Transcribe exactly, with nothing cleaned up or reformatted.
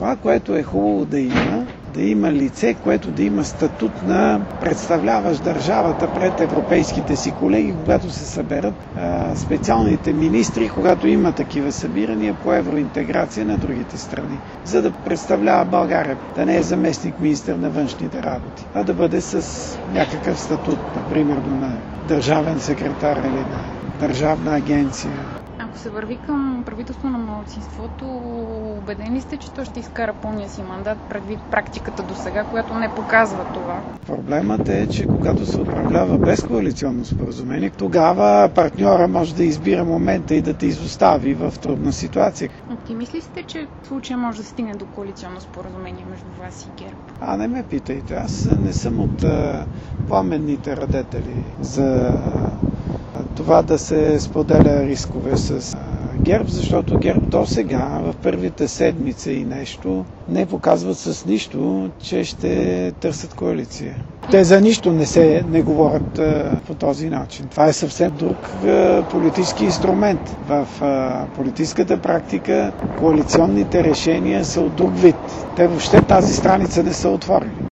Това, което е хубаво да има, да има лице, което да има статут на представляващ държавата пред европейските си колеги, когато се съберат а, специалните министри, когато има такива събирания по евроинтеграция на другите страни, за да представлява България, да не е заместник министър на външните работи, а да бъде с някакъв статут, например на държавен секретар или на държавна агенция. Ако се върви към правителство на малцинството, убедени сте, че то ще изкара пълния си мандат предвид практиката до сега, която не показва това? Проблемът е, че когато се управлява без коалиционно споразумение, тогава партньора може да избира момента и да те изостави в трудна ситуация. Оптимист ли сте, че в случая може да стигне до коалиционно споразумение между вас и ГЕРБ? А, не ме питайте. Аз не съм от а, пламенните радетели за това да се споделя рискове с ГЕРБ, защото ГЕРБ до сега, в първите седмици и нещо, не показват с нищо, че ще търсят коалиция. Те за нищо не се не говорят а, по този начин. Това е съвсем друг а, политически инструмент. В а, политическата практика коалиционните решения са от друг вид. Те въобще тази страница не са отворили.